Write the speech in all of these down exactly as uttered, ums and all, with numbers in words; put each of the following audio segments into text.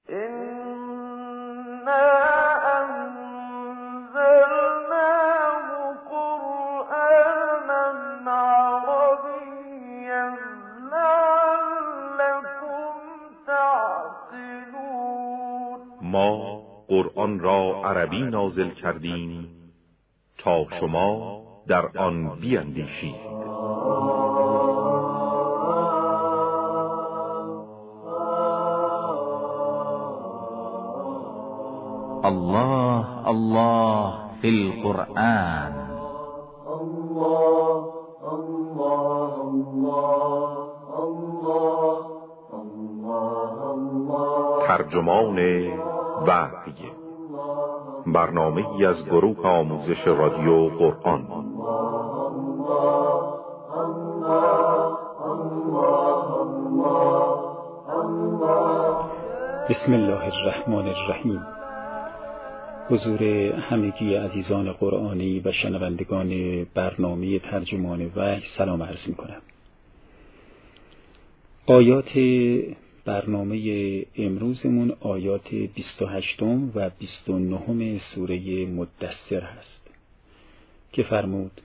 ما قرآن را عربی نازل کردیم تا شما در آن بیندیشید. الله الله فی القرآن. الله الله الله الله الله. ترجمان وحی، برنامه‌ای از گروه آموزش رادیو قرآن. بسم الله الرحمن الرحیم. حضور همگی عزیزان قرآنی و شنوندگان برنامه ترجمان وحی سلام عرض می‌کنم. آیات برنامه امروزمون آیات بیست و هشتم و بیست و نهم سوره مدثر هست که فرمود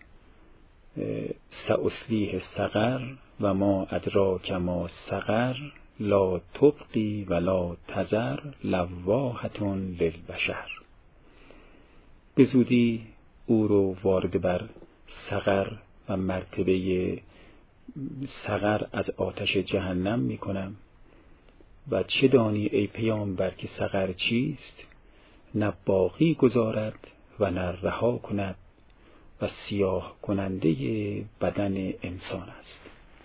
سأصلیه سقر و ما ادراک ما سقر لا تبقی و لا تذر لواحة للبشر. به زودی او رو وارد بر سقر و مرتبه سقر از آتش جهنم می کنم و چه دانی ای پیامبر که سقر چیست؟ نه باقی گذارد و نه رها کند و سیاه کننده بدن انسان است.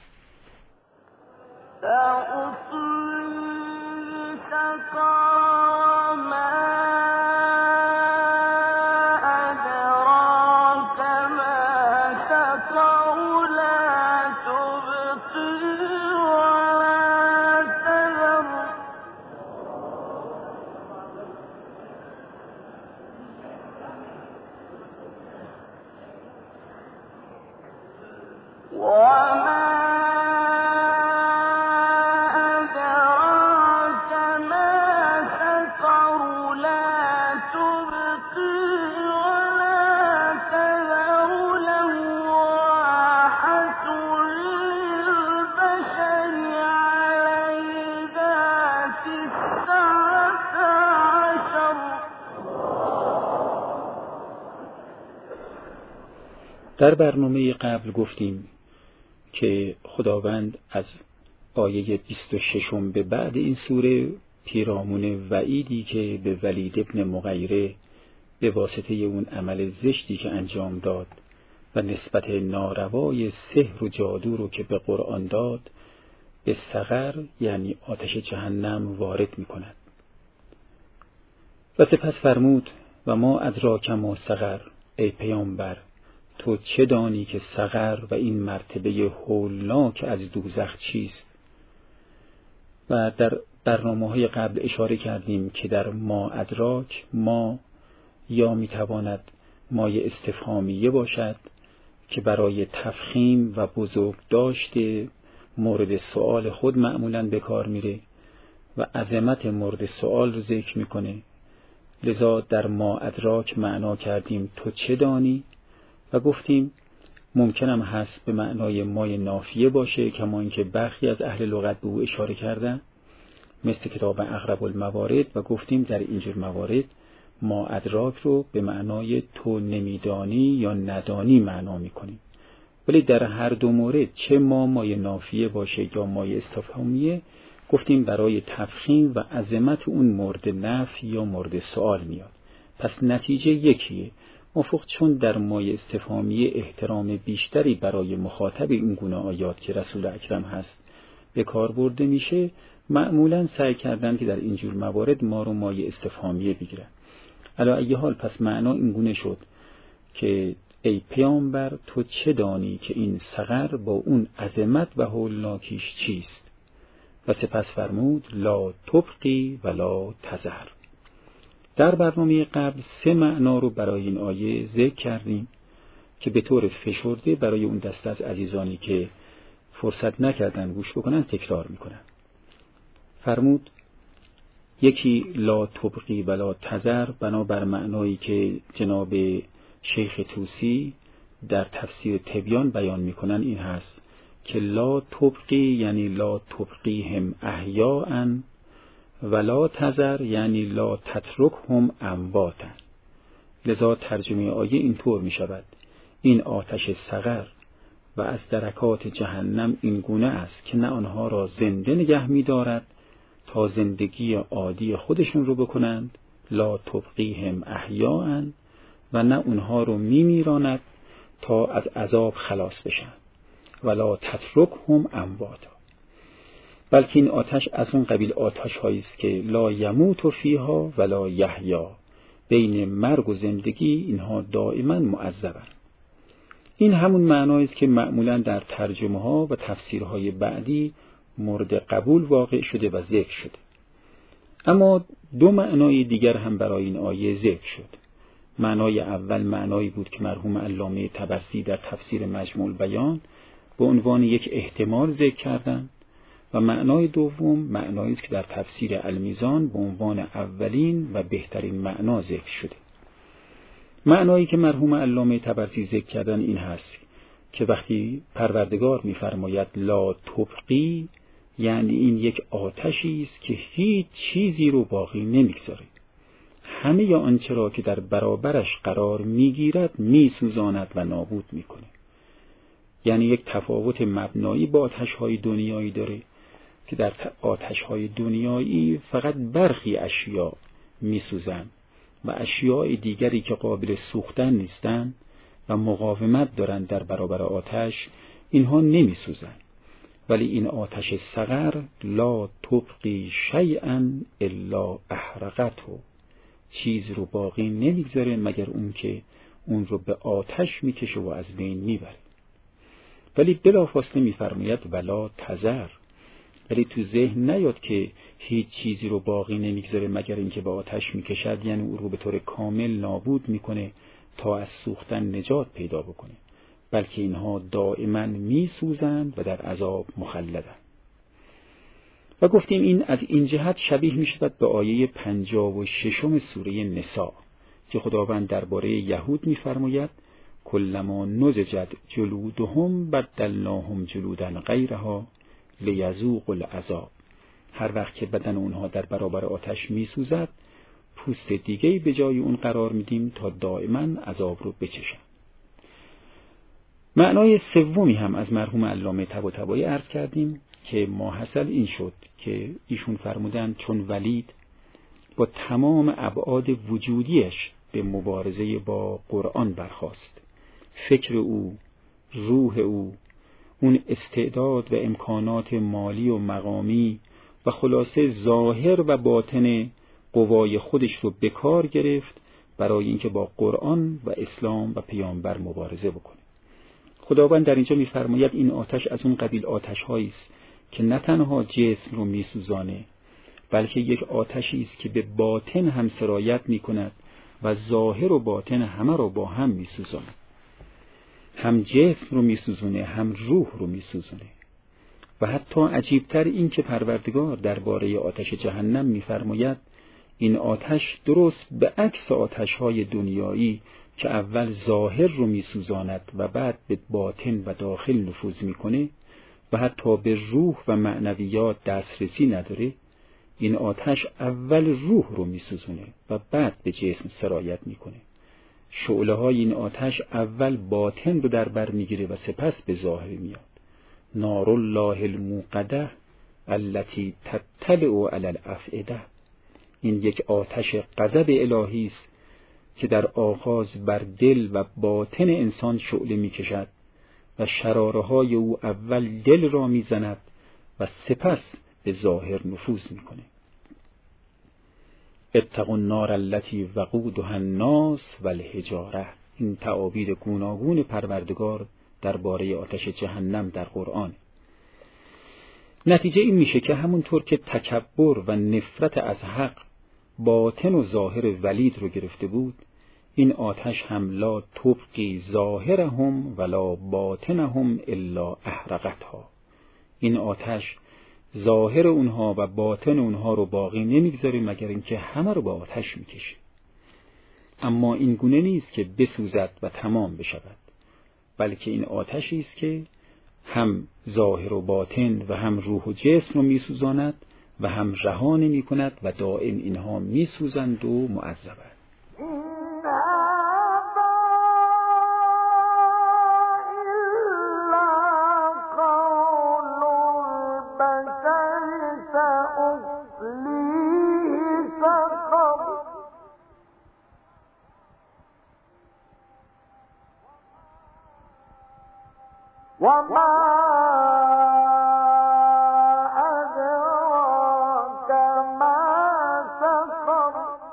در برنامه قبل گفتیم که خداوند از آیه بیست و ششم به بعد این سوره پیرامون وعیدی که به ولید ابن مغیره به واسطه اون عمل زشتی که انجام داد و نسبت ناروای سحر و جادو رو که به قرآن داد به سقر یعنی آتش جهنم وارد می کند. و سپس فرمود و ما ادراک ما سقر، ای پیامبر تو چه دانی که سقر و این مرتبه هولناک از دوزخ چیست؟ و در برنامه‌های قبل اشاره کردیم که در ما ادراک ما یا میتواند مایه استفهامیه باشد که برای تفخیم و بزرگ داشته مورد سؤال خود معمولاً به کار میره و عظمت مورد سؤال رو ذکر میکنه. لذا در ما ادراک معنا کردیم تو چه دانی و گفتیم ممکنم هست به معنای مای نافیه باشه، کما اینکه برخی از اهل لغت به او اشاره کردن مثل کتاب اقرب الموارد و گفتیم در اینجور موارد ما ادراک رو به معنای تو نمیدانی یا ندانی معنا میکنیم. ولی در هر دو مورد چه ما مای نافیه باشه یا مای استفهامیه گفتیم برای تفخیم و عظمت اون مورد نفی یا مورد سوال میاد. پس نتیجه یکیه. مفق چون در مایه استفهامی احترام بیشتری برای مخاطب این گونه آیات که رسول اکرم هست به کار برده میشه، معمولاً سعی کردن که در اینجور موارد ما رو مایه استفهامیه بگیرن. علی ای حال پس معنا این گونه شد که ای پیامبر تو چه دانی که این سقر با اون عظمت و هولناکیش چیست؟ و سپس فرمود لا تبقی و لا تذر. در برنامه قبل سه معنا رو برای این آیه ذکر کردیم که به طور فشرده برای اون دسته از عزیزانی که فرصت نکردن گوش بکنن تکرار میکنن. فرمود یکی لا تبقی ولا تذر، بنابر معنایی که جناب شیخ طوسی در تفسیر تبیان بیان میکنن این هست که لا تبقی یعنی لا تبقیهم احیاء ولا تذر یعنی لا تترکهم امواتا. لذا ترجمه آیه اینطور می شود: این آتش سقر و از درکات جهنم این گونه است که نه آنها را زنده نگه می دارد تا زندگی عادی خودشون رو بکنند، لا تبقیهم احیاء، و نه اونها رو می میراند تا از عذاب خلاص بشن، ولا تترکهم امواتا، بلکه این آتش از اون قبیل آتش هایی است که لا یموت فیها ولا یحیا، بین مرگ و زندگی اینها دائما معذبند. این همون معنایی است که معمولا در ترجمه ها و تفسیرهای بعدی مورد قبول واقع شده و ذکر شده. اما دو معنای دیگر هم برای این آیه ذکر شد. معنای اول معنایی بود که مرحوم علامه طبرسی در تفسیر مجموع البیان به عنوان یک احتمال ذکر کردند، و معنای دوم معنایی است که در تفسیر المیزان به عنوان اولین و بهترین معنا ذکر شده. معنایی که مرحوم علامه طبرسی ذکر کردن این هست که وقتی پروردگار می‌فرماید لا تبقی، یعنی این یک آتشی است که هیچ چیزی رو باقی نمی‌گذاره، همه یا آنچه را که در برابرش قرار می‌گیرد می‌سوزاند و نابود می‌کنه. یعنی یک تفاوت مبنایی با آتش‌های دنیایی داره که در آتش‌های دنیایی فقط برخی اشیا می‌سوزند و اشیاء دیگری که قابل سوختن نیستند و مقاومت دارند در برابر آتش، اینها نمی‌سوزند. ولی این آتش سقر لا تبقی شیئا الا احرقته، چیز رو باقی نمی‌گذاره مگر اون که اون رو به آتش می‌کشه و از بین می‌بره. ولی بلافاصله می‌فرماید ولا تذر، ولی تو ذهن نیاد که هیچ چیزی رو باقی نمی‌گذاره مگر اینکه به آتش می‌کشد، یعنی او رو به طور کامل نابود می‌کنه تا از سوختن نجات پیدا بکنه، بلکه اینها دائما می‌سوزند و در عذاب مخلدند. و گفتیم این از این جهت شبیه می‌شود به آیه پنجاه و ششم سوره نساء که خداوند درباره یهود می‌فرماید کلما نضجت جلودهم بدلناهم جلودا غیرها لیذوقوا العذاب. هر وقت که بدن اونها در برابر آتش میسوزد، پوست دیگه‌ای به جای اون قرار میدیم تا دائما عذاب رو بچشن. معنای سومی هم از مرحوم علامه طباطبایی عرض کردیم که ماحصل این شد که ایشون فرمودند چون ولید با تمام ابعاد وجودیش به مبارزه با قرآن برخاست، فکر او، روح او، اون استعداد و امکانات مالی و مقامی و خلاصه ظاهر و باطن قوای خودش رو به کار گرفت برای اینکه با قرآن و اسلام و پیامبر مبارزه بکنه. خداوند در اینجا می‌فرماید این آتش از اون قبیل آتش‌هایی است که نه تنها جسم رو می‌سوزانه، بلکه یک آتشی است که به باطن هم سرایت می‌کند و ظاهر و باطن همه رو با هم می‌سوزاند. هم جسم رو میسوزونه، هم روح رو میسوزونه. و حتی عجیبتر این که پروردگار درباره آتش جهنم میفرماید این آتش درست به عکس آتش‌های دنیایی که اول ظاهر رو میسوزاند و بعد به باطن و داخل نفوذ میکنه و حتی به روح و معنویات دسترسی نداره، این آتش اول روح رو میسوزونه و بعد به جسم سرایت میکنه. شعله های این آتش اول باطن رو در بر میگیره و سپس به ظاهر میاد. نار الله الموقده التي تطلع علی الافئده، این یک آتش غضب الهی است که در آغاز بر دل و باطن انسان شعله میکشد و شراره های او اول دل را میزند و سپس به ظاهر نفوذ میکنه. اتقوا النار التي وقودها الناس والحجاره، این تعابیر گوناگون پروردگار درباره آتش جهنم در قرآن. نتیجه این میشه که همونطور که تکبر و نفرت از حق باطن و ظاهر ولید رو گرفته بود، این آتش هم لا تبقی ظاهرهم ولا باطنهم الا احرقتها. این آتش ظاهر اونها و باطن اونها رو باقی نمیگذاره مگر اینکه همه رو با آتش میکشه. اما این گونه نیست که بسوزد و تمام بشود، بلکه این آتشی است که هم ظاهر و باطن و هم روح و جسم رو میسوزاند و هم رها نمی‌کند و دائم اینها میسوزند و معذبند. وما أدراك ما سقر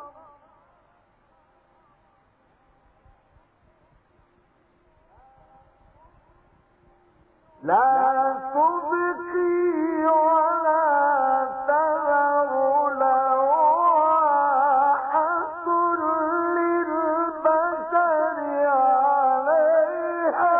لا تبقي ولا تذر لواحة للبشر عليها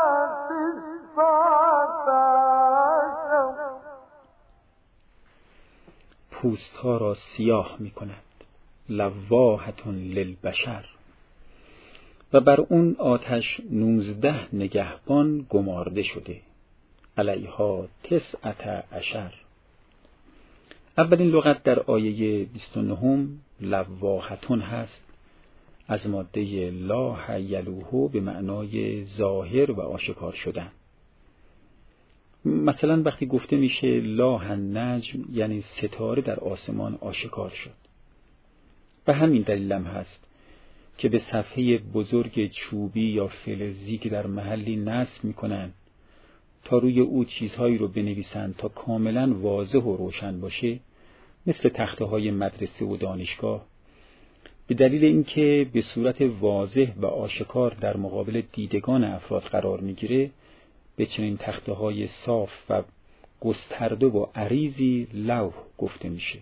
پوست ها را سیاه می کند، لواحة للبشر، و بر اون آتش نوزده نگهبان گمارده شده، علیها تسعة عشر. اولین لغت در آیه بیست و نه لواحة هست، از ماده لاح یلوح به معنای ظاهر و آشکار شدن. مثلا وقتی گفته میشه لاح النجم یعنی ستاره در آسمان آشکار شد. و همین دلیلم هست که به صفحه بزرگ چوبی یا فلزی که در محلی نصب میکنن تا روی او چیزهایی رو بنویسن تا کاملا واضح و روشن باشه، مثل تخته های مدرسه و دانشگاه، به دلیل اینکه به صورت واضح و آشکار در مقابل دیدگان افراد قرار میگیره، به چنین تخته های صاف و گسترده و عریضی لوح گفته میشه.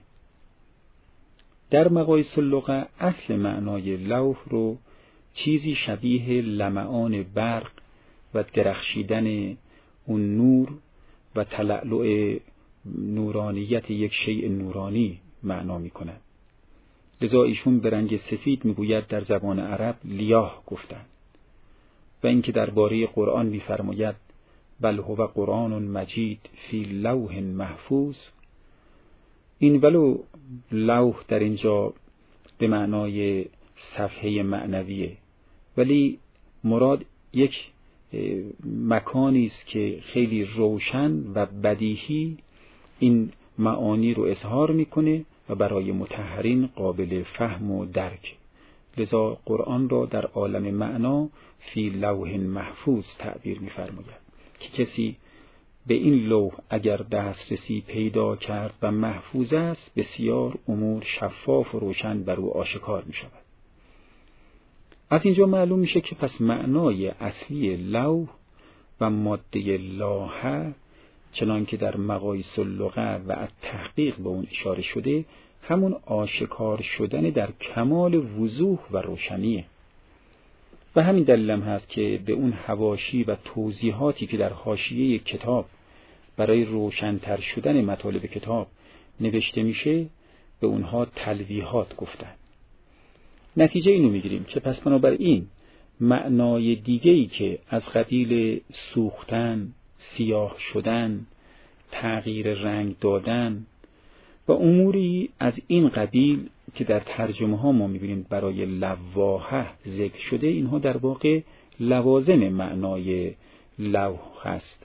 در مقایس اللغه اصل معنای لوح رو چیزی شبیه لمعان برق و درخشیدن اون نور و تلألؤ نورانیت یک شیء نورانی معنا میکنند. لذا ایشون به رنگ سفید میگوید در زبان عرب لیاه گفتند. و اینکه درباره قرآن میفرماید بل هو قرآن مجید فی لوح محفوظ، این ولو لوح در اینجا به معنای صفحه معنویه، ولی مراد یک مکانی است که خیلی روشن و بدیهی این معانی رو اظهار میکنه و برای مطهرین قابل فهم و درک. لذا قرآن را در عالم معنا فی لوح محفوظ تعبیر می‌فرماید که کسی به این لوح اگر دسترسی پیدا کرد و محفوظ است، بسیار امور شفاف و روشن بر او آشکار می‌شود. از اینجا معلوم میشه که پس معنای اصلی لوح و ماده لاحه، چنان که در مقایس اللغه و تحقیق به اون اشاره شده، همون آشکار شدن در کمال وضوح و روشنیه. و همین دلیلم هست که به اون حواشی و توضیحاتی که در حاشیه کتاب برای روشن‌تر شدن مطالب کتاب نوشته میشه، به اونها تلویحات گفتن. نتیجه اینو میگیریم که پس بنابراین معنای دیگه‌ای که از قبیل سوختن، سیاه شدن، تغییر رنگ دادن و اموری از این قبیل که در ترجمه ها ما میبینیم برای لواحه ذکر شده، اینها در واقع لوازم معنای لوح هست.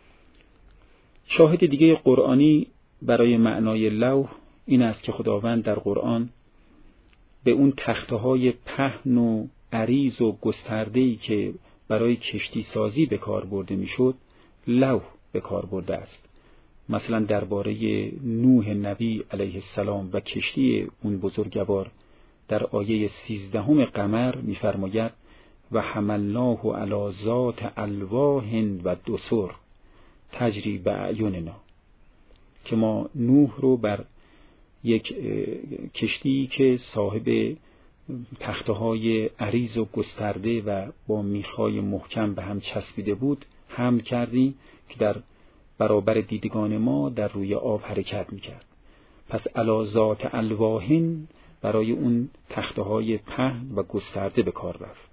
شاهد دیگه قرآنی برای معنای لوح این است که خداوند در قرآن به اون تخته های پهن و عریض و گسترده‌ای که برای کشتی سازی به کار برده میشد لوح به کار برده است. مثلا درباره نوح نبی علیه السلام و کشتی اون بزرگوار در آیه سیزدهم قمر می‌فرماید و حملناه علی ذات الواح و دسر تجری باعیننا، که ما نوح رو بر یک کشتی که صاحب تخته‌های عریض و گسترده و با میخای محکم به هم چسبیده بود حمل کردیم که در برابر دیدگان ما در روی آب حرکت میکرد. پس علی ذات الواحین برای اون تخته های پهن و گسترده به کار رفت.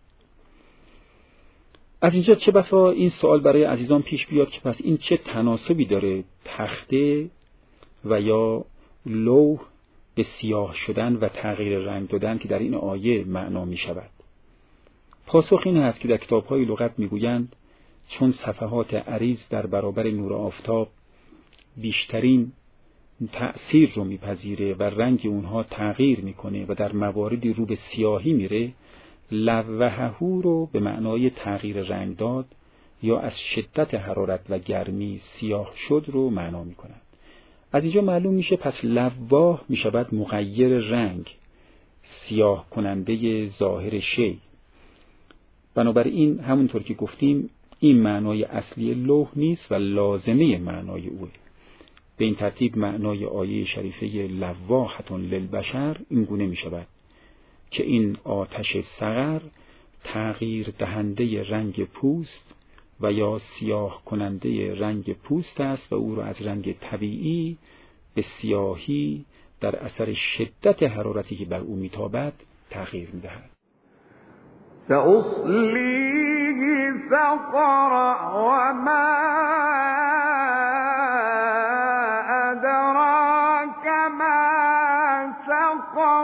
از اینجا چه بسا این سوال برای عزیزان پیش بیاد که پس این چه تناسبی داره تخته و یا لوح به سیاه شدن و تغییر رنگ دادن که در این آیه معنا می شود. پاسخ این هست که در کتاب‌های لغت میگویند چون صفحات عریض در برابر نور آفتاب بیشترین تأثیر رو میپذیره و رنگ اونها تغییر میکنه و در مواردی رو به سیاهی میره، لوحهو رو به معنای تغییر رنگ داد یا از شدت حرارت و گرمی سیاه شد رو معنا میکنند. از اینجا معلوم میشه پس لواح میشود مغیر رنگ، سیاه کننده ظاهر شی. بنابراین همونطور که گفتیم این معنای اصلی لوح نیست و لازمه معنای اوه. به این ترتیب معنای آیه شریفه لواحة للبشر این گونه می شود که این آتش سقر تغییر دهنده رنگ پوست و یا سیاه کننده رنگ پوست است و او را از رنگ طبیعی به سیاهی در اثر شدت حرارتی که بر او میتابد تغییر میدهد. سأصليه سقر وما أدراك ما سقر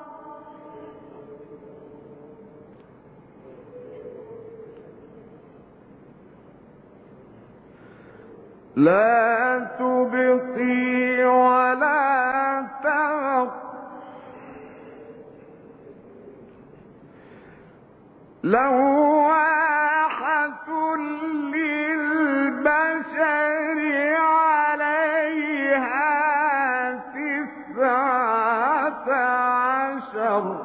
لا تبقي ولا تذر لواحة للبشر عليها تسعة عشر.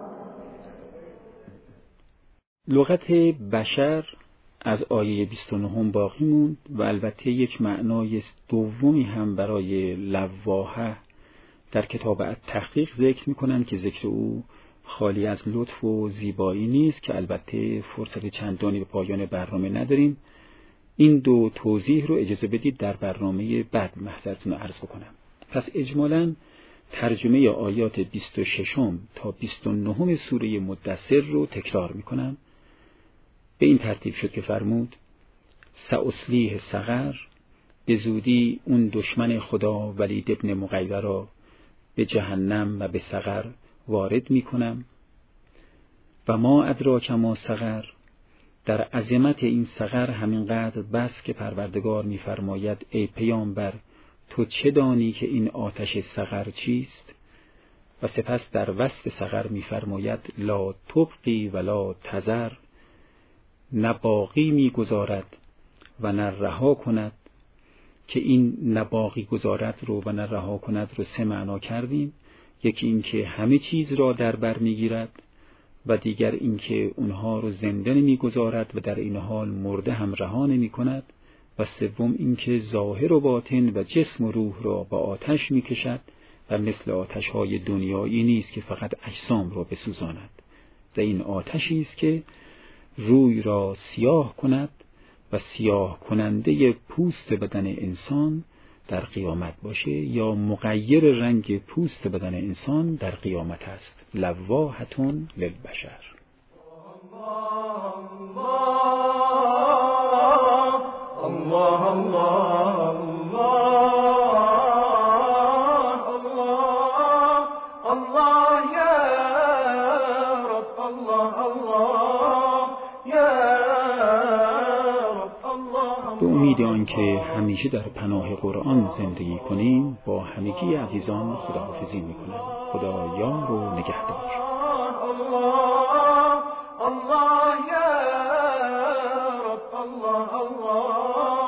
لغت بشر از آیه بیست و نه باقی موند و البته یک معنای دومی هم برای لواحه در کتاب التحقیق ذکر می‌کنند که ذکر او خالی از لطف و زیبایی نیست که البته فرصت چندانی به پایان برنامه نداریم. این دو توضیح رو اجازه بدید در برنامه بعد محضرتون عرض بکنم. پس اجمالاً ترجمه آیات بیست و شش تا بیست و نه سوره مدثر رو تکرار می‌کنم. به این ترتیب شد که فرمود سأصلیه سقر، به زودی اون دشمن خدا ولید ابن مغیره را به جهنم و به سقر وارد می کنم. و ما ادراک ما سقر، در عظمت این سقر همینقدر بس که پروردگار می فرماید ای پیامبر تو چه دانی که این آتش سقر چیست؟ و سپس در وصف سقر می فرماید لا تبقی ولا تذر، نه باقی می گذارد و نه رها کند، که این نه باقی گذارد رو و نه رها کند رو سه معنا کردیم. یکی این که همه چیز را در بر می گیرد و دیگر این که اونها رو زنده نمی گذارد و در این حال مرده هم رها نمی کند و سوم این که ظاهر و باطن و جسم و روح را با آتش می کشد و مثل آتش های دنیایی نیست که فقط اجسام را بسوزاند و این آتشی است که روی را سیاه کند و سیاه کننده پوست بدن انسان در قیامت باشه یا مغیر رنگ پوست بدن انسان در قیامت است. لواحة للبشر. الله الله الله الله يا رب الله الله يا رب الله. به امید آنکه همیشه در پناه قرآن زندگی کنیم با همگی عزیزان خداحافظی میکنم. خدا یار و نگهدار. الله الله يا رب الله الله